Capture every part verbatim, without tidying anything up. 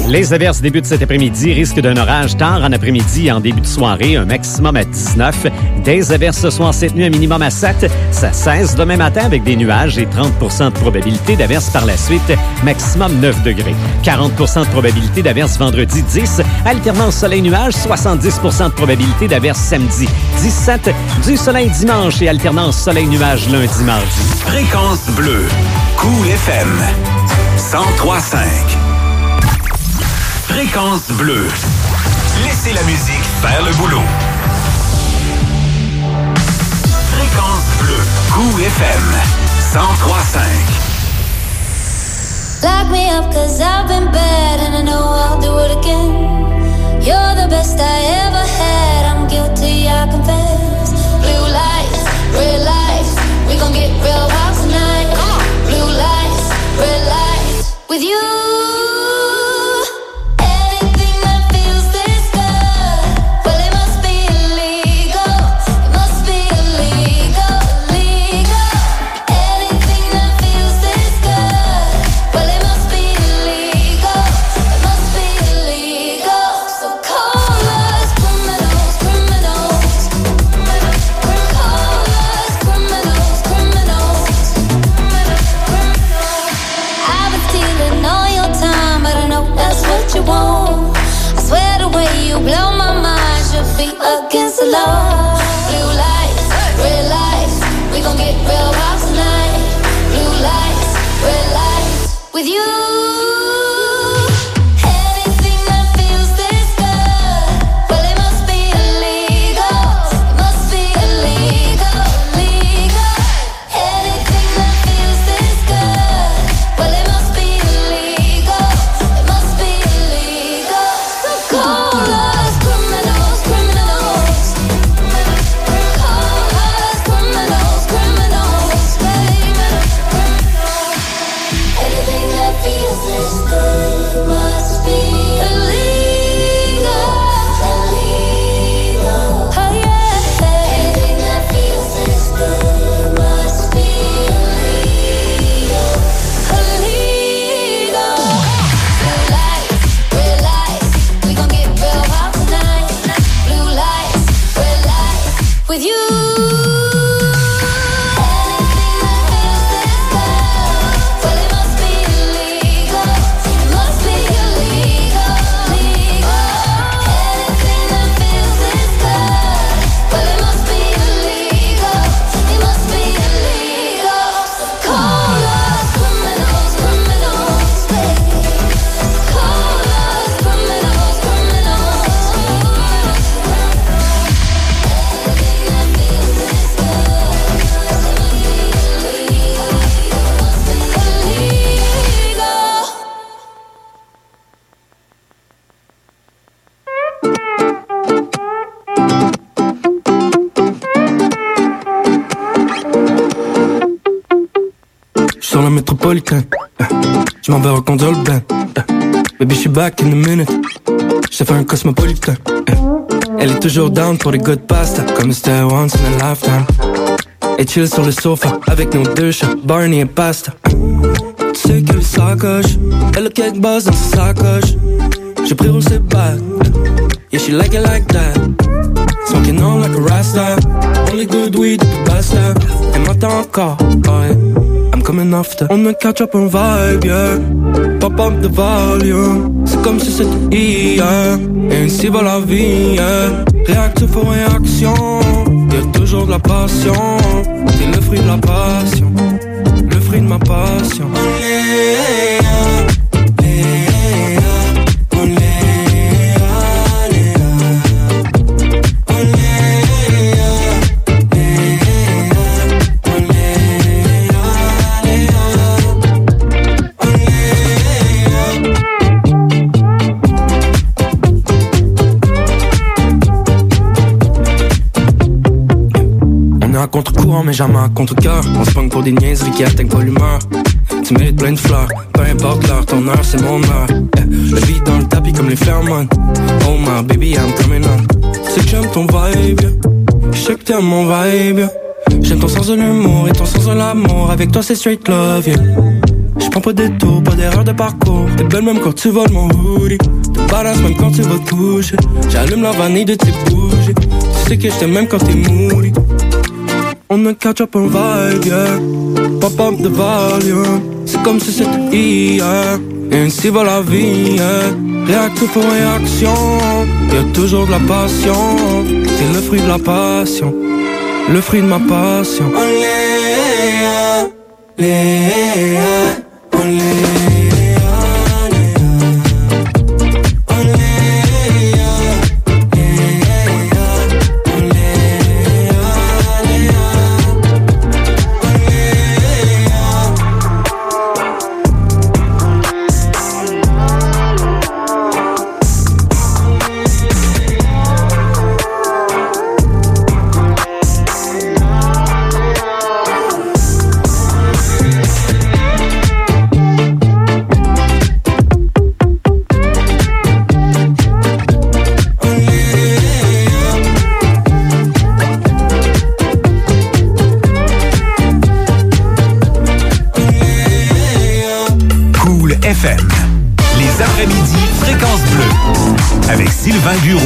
Les averses débutent cet après-midi. Risque d'un orage tard en après-midi et en début de soirée. Un maximum à dix-neuf. Des averses ce soir, cette nuit, un minimum à sept. Ça cesse demain matin avec des nuages et trente pour cent de probabilité d'averses par la suite. Maximum neuf degrés. quarante pour cent de probabilité d'averses vendredi dix. Alternance soleil-nuage. soixante-dix pour cent de probabilité d'averses samedi dix-sept. Du soleil dimanche et alternance soleil-nuage lundi, mardi. Fréquence bleue. Cool F M. cent trois virgule cinq. Fréquence bleue. Laissez la musique faire le boulot. Fréquence bleue. Cool F M. cent trois virgule cinq. Lock me up cause I've been bad and I know I'll do it again. You're the best I ever had. I'm guilty, I confess. Blue lights, red lights. We gon' get real wild tonight. Blue lights, red lights. With you. Against the law. Blue lights, red lights. We gon' get real wild tonight. Blue lights, red lights. With you. Sur la métropolitaine, je m'en vais reconduire le ben. Baby, je suis back in a minute. J'ai fait un cosmopolitain. Elle est toujours down pour les good pasta, comme c'était once in a lifetime. Et chill sur le sofa avec nos deux chats, Barney et Pasta. Tu sais qu'elle est sacoche, elle a quelques buzz dans sa sacoche. J'ai pris roule ses bagues, yeah she like it like that. Smoking on like a rasta, only good weed depuis basta. Elle m'attend encore, ouais. I'm coming after. On a catch up un vibe, yeah. Pop up the volume. C'est comme si c'était hier. Et ainsi va la vie, yeah. Réactif aux réactions. Y'a toujours de la passion. T'es le fruit de la passion. Le fruit de ma passion. Oh yeah. À contre-courant mais jamais à contre-cœur. On se pogne pour des niaiseries qui atteignent pas l'humeur. Tu mérites plein de fleurs, peu importe l'heure, ton heure c'est mon heure, yeah. Le beat dans le tapis comme les phéromones. Oh my baby I'm coming on. Tu sais que j'aime ton vibe, yeah. Je sais que t'aimes mon vibe, yeah. J'aime ton sens de l'humour et ton sens de l'amour. Avec toi c'est straight love, yeah. Prends pas de détour, pas d'erreur de parcours. T'es belle même quand tu voles mon hoodie. T'es badass même quand tu vas toucher. J'allume la vanille de tes bougies. Tu sais que j't'aime même quand t'es moody. On a catch up un vibe, yeah. Pop up the volume. C'est comme si c'était hier. Et ainsi va la vie, yeah. Réactif pour réaction. Y'a toujours de la passion. C'est le fruit de la passion. Le fruit de ma passion. Léa, Léa, oh Léa. F M. Les après-midi, Fréquence Bleue. Avec Sylvain Guroux.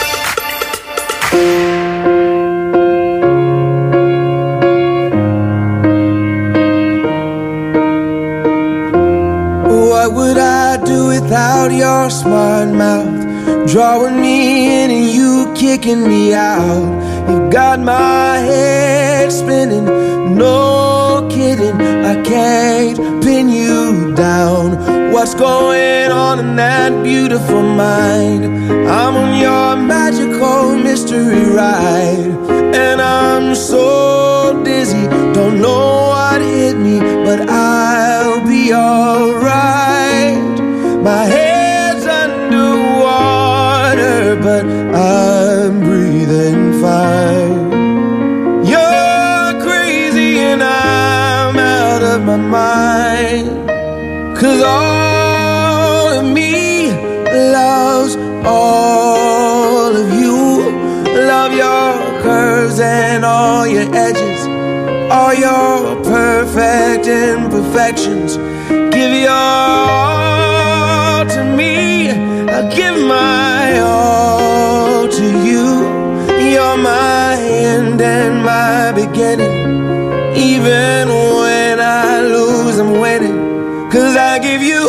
What would I do without your smart mouth? Drawing me in and you kicking me out. You've got my head spinning, no kidding, I can't pin you down. What's going on in that beautiful mind? I'm on your magical mystery ride, and I'm so dizzy, don't know what hit me, but I'll be alright. My head's underwater, but I'm breathing fine. You're crazy and I'm out of my mind. 'Cause all of me loves all of you. Love your curves and all your edges, all your perfect imperfections. Give your all to me, I'll give my all to you. You're my end and my beginning. Even when I lose, I'm winning. 'Cause I give you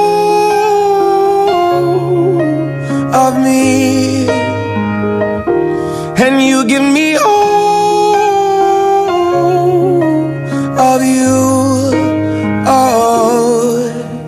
all of me, and you give me all of you. Oh,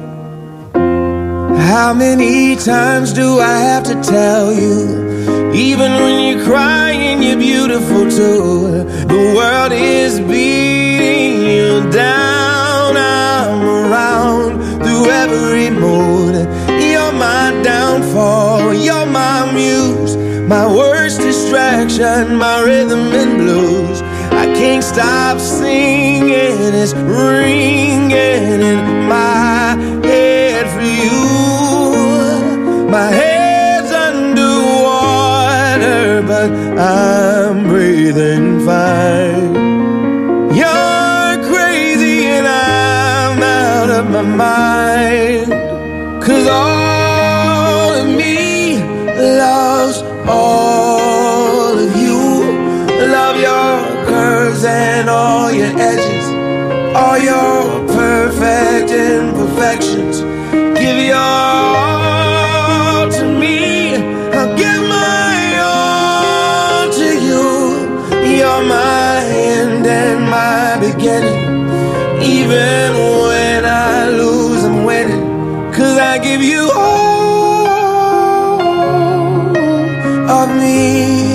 how many times do I have to tell you? Even when you're crying, you're beautiful too. The world is beating you down. I'm around through every mood. You're my downfall, you're my muse, my worst distraction, my rhythm and blues. I can't stop singing, it's ringing in my head for you. My head's underwater, but I'm breathing fine. You're crazy and I'm out of my mind. 'Cause all of me loves all of you. Love your curves and all your edges, all your perfect imperfections. Give your all to me, I'll give my all to you. You're my end and my beginning. Even when I lose, I'm winning. 'Cause I give you all of me,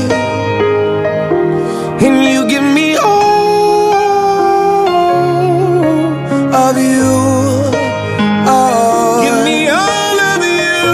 and you give me all of you. Oh, give me all of you.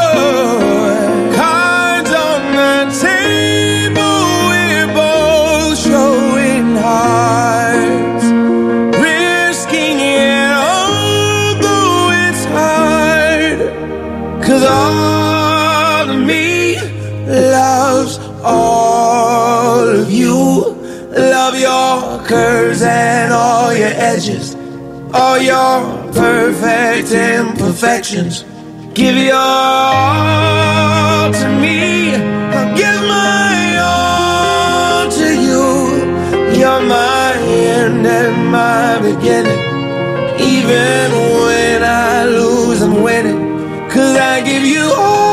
Cards on the table, we're both showing hearts, risking it although it's hard. 'Cause all of me loves all of you. Love your curves and all your edges, all your perfect imperfections. Give your all to me, I'll give my all to you. You're my end and my beginning. Even when I lose, I'm winning. 'Cause I give you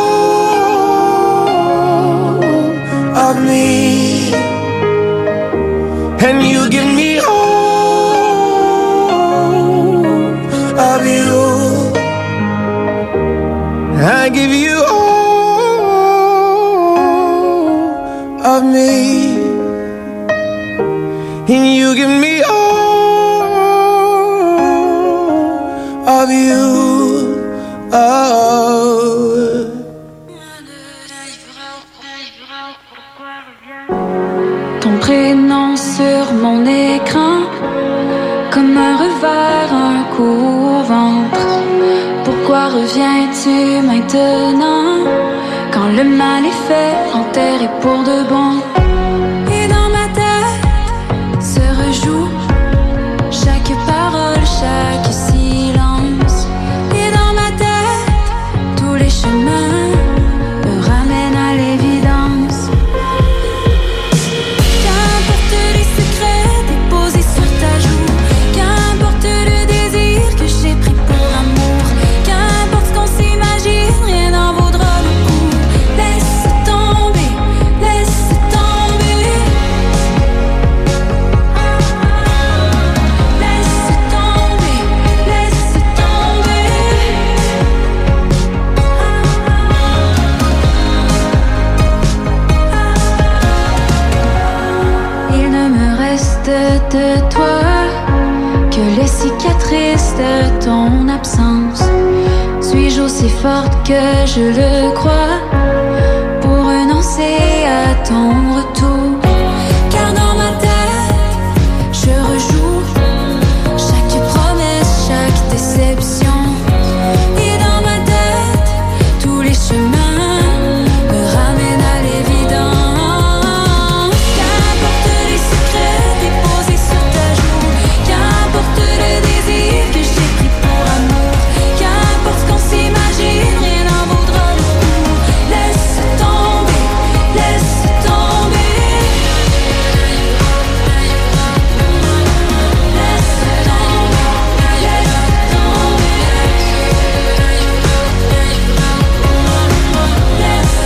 all of me, and you give me all of you. I give you all of me, and you give me all of you. Oh. Ton prénom sur mon écran, comme un revers, un coup au ventre. Pourquoi reviens-tu maintenant, quand le mal est fait, enterré pour de bon? Et dans ma tête se rejoue chaque parole, chaque silence. Et dans ma tête, tous les chemins me ramènent à l'évidence. Qu'importe les secrets déposés sur ta joue, qu'importe le désir que j'ai pris pour amour, qu'importe ce qu'on s'imagine, rien n'en vaudra le coup. Laisse tomber, laisse tomber. Laisse tomber, laisse tomber. Il ne me reste de toi que les cicatrices de ton absence. Suis-je aussi forte que je le crois pour renoncer à ton retour? Car dans ma tête, je rejoue chaque promesse, chaque déception. Et dans ma tête, tous les chemins me ramènent à l'évidence. Qu'importe les secrets déposés sur ta joue, qu'importe le désir que j'ai pris pour amour, qu'importe ce qu'on s'imagine, rien n'en vaudra le coup. Laisse tomber, laisse tomber. Laisse tomber, laisse tomber. Laisse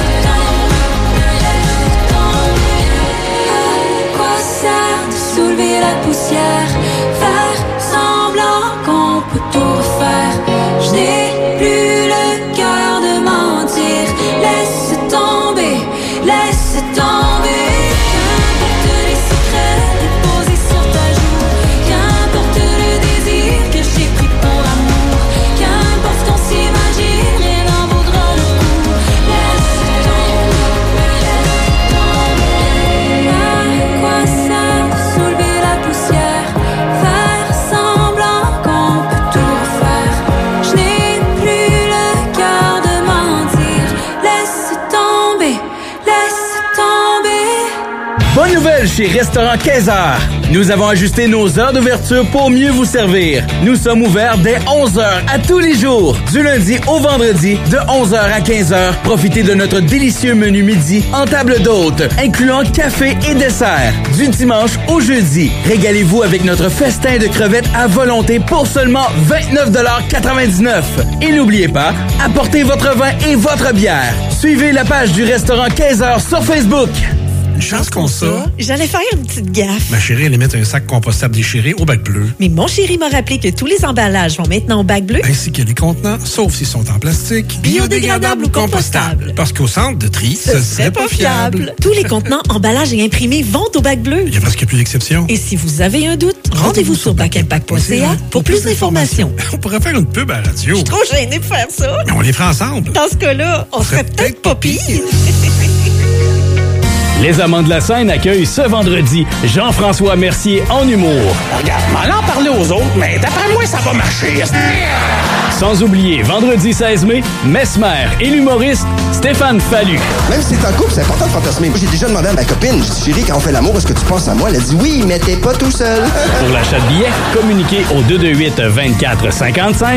tomber, laisse tomber. À quoi sert de soulever la poussière, faire semblant qu'on peut tout refaire? Je n'ai plus le cœur de mentir. Laisse tomber, laisse tomber. Qu'importe les secrets déposés sur ta joue, qu'importe le désir que j'ai pris pour amour, qu'importe ce qu'on s'imagine, rien n'en vaudra le coup. Laisse tomber, laisse tomber. À quoi sert de soulever la poussière, faire semblant qu'on peut tout refaire? Je n'ai plus le cœur de mentir. Laisse tomber, laisse tomber. Bonne nouvelle chez Restaurant quinze heures. Nous avons ajusté nos heures d'ouverture pour mieux vous servir. Nous sommes ouverts dès onze heures à tous les jours, du lundi au vendredi, de onze heures à quinze heures. Profitez de notre délicieux menu midi en table d'hôte, incluant café et dessert. Du dimanche au jeudi, régalez-vous avec notre festin de crevettes à volonté pour seulement vingt-neuf quatre-vingt-dix-neuf. Et n'oubliez pas, apportez votre vin et votre bière. Suivez la page du Restaurant quinze heures sur Facebook. Une chance qu'on ça. J'allais faire une petite gaffe. Ma chérie allait mettre un sac compostable déchiré au bac bleu. Mais mon chéri m'a rappelé que tous les emballages vont maintenant au bac bleu. Ainsi que les contenants, sauf s'ils sont en plastique, biodégradable ou compostable. Parce qu'au centre de tri, ce, ce serait pas fiable. Tous les contenants, emballages et imprimés vont au bac bleu. Il y a presque plus d'exceptions. Et si vous avez un doute, rendez-vous sur bac impact point c a pour plus d'informations. On pourrait faire une pub à la radio. Je suis trop gênée de faire ça. Mais on les fera ensemble. Dans ce cas-là, on, on serait, serait peut-être pas pire. Les Amants de la Seine accueillent ce vendredi Jean-François Mercier en humour. Regarde, m'en en parler aux autres, mais d'après moi, ça va marcher. Sans oublier, vendredi seize mai, Mesmer et l'humoriste Stéphane Fallu. Même si t'es en couple, c'est important de fantasmer. Moi, j'ai déjà demandé à ma copine, j'ai dit, chérie, quand on fait l'amour, est-ce que tu penses à moi? Elle a dit oui, mais t'es pas tout seul. Pour l'achat de billets, communiquez au deux deux huit, vingt-quatre cinquante-cinq